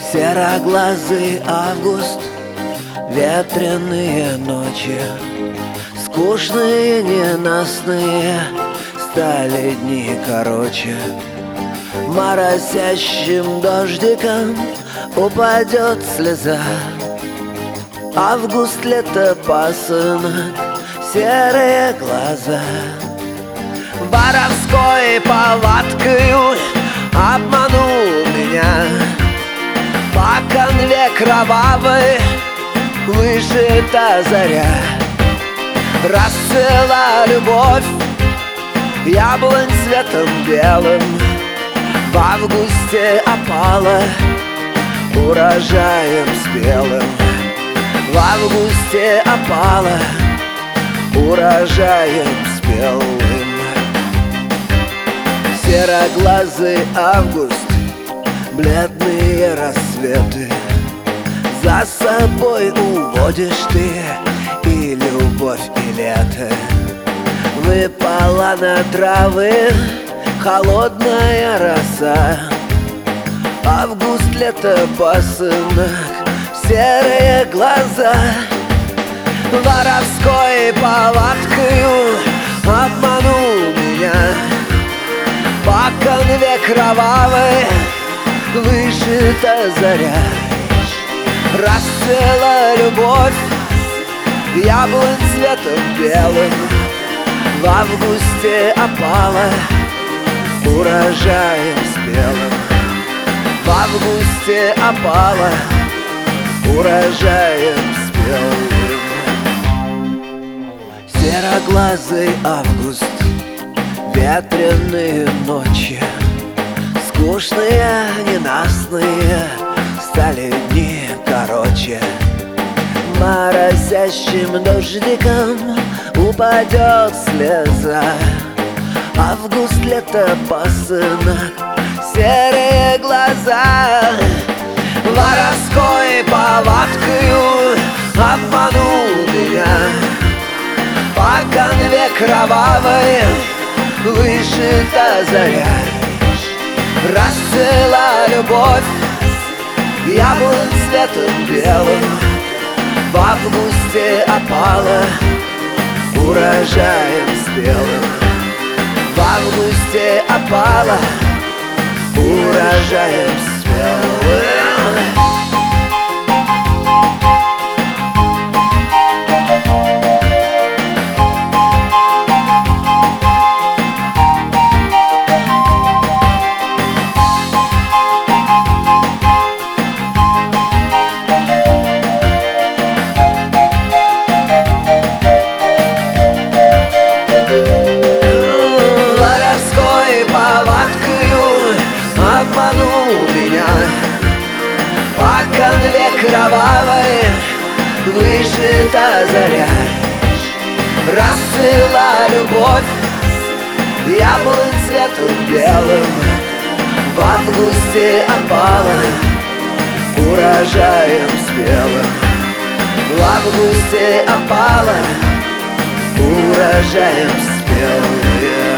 Сероглазый август, ветреные ночи, скучные, ненастные, стали дни короче. Моросящим дождиком упадет слеза. Август, лето, пасынок, серые глаза. Воровской повадкою обманул меня. По конве кровавой вышита заря. Расцвела любовь яблонь цветом белым. В августе опала урожаем спелым. В августе опала урожаем спелым. Сероглазый август, бледные рассветы, за собой уводишь ты и любовь, и лето. Выпала на травы холодная роса. Август, лето, пасынок, серые глаза. Воровской повадкою обманул меня. По конве кровавой вышита заря. Расцвела любовь яблонь цветом белым. В августе опала урожаем спелым. В августе опала урожаем спелым. Сероглазый август, ветреные ночи, скучные, ненастные, стали дни короче. Моросящим дождиком упадет слеза. Август, лето, пасынок, серые глаза. Воровской повадкою обманул меня. По конве кровавой вышита заря. Расцвела любовь яблонь цветом белым. В августе опала урожаем спелым. В августе опала урожаем спелым. Обманул меня. По конве кровавой вышита заря. Расцвела любовь яблонь цветом белым. В августе опала урожаем спелым. В августе опала урожаем спелым.